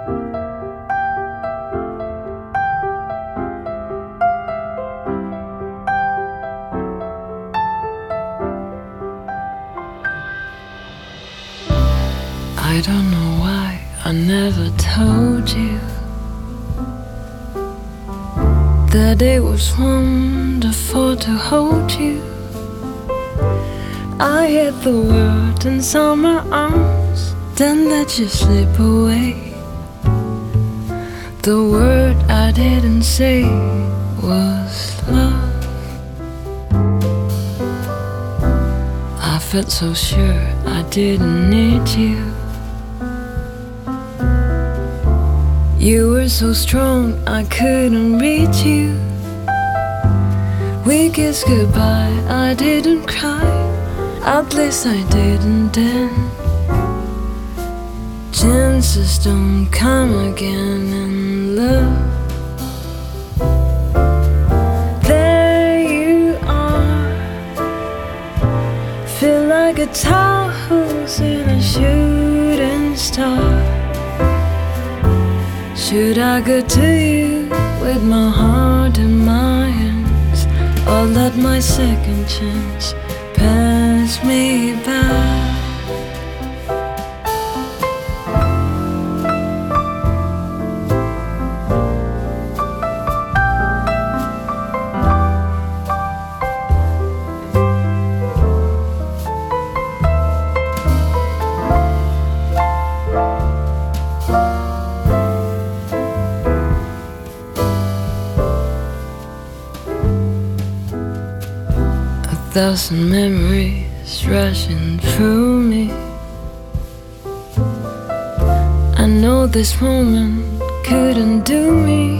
I don't know why I never told you that it was wonderful to hold you. I hid the world in summer arms, then let you slip away. The word I didn't say was love. I felt so sure I didn't need you. You were so strong I couldn't reach you. We kissed goodbye, I didn't cry. At least I didn't then. Chances don't come again in love. There you are. Feel like a towel who's in a shooting star. Should I go to you with my heart in my hands, or let my second chance pass me by? 1,000 memories rushing through me. I know this moment couldn't do me.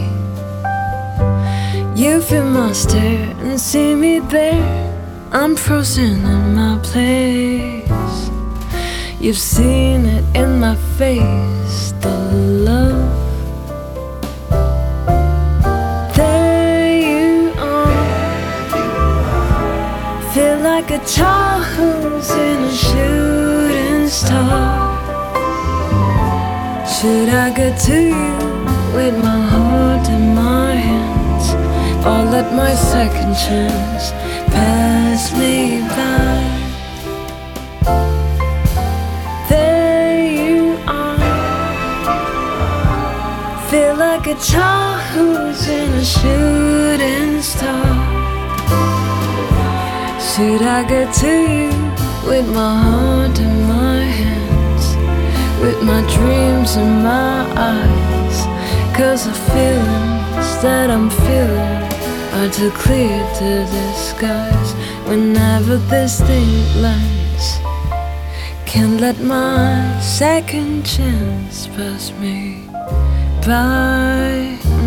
You feel my stare and see me there. I'm frozen in my place. You've seen it in my face, the love. Feel like a child who's in a shooting star. Should I go to you with my heart in my hands, or let my second chance pass me by? There you are. Feel like a child who's in a shooting star. Should I go to you with my heart in my hands, with my dreams in my eyes? 'Cause the feelings that I'm feeling are too clear to disguise. Whenever this thing lands, can't let my second chance pass me by.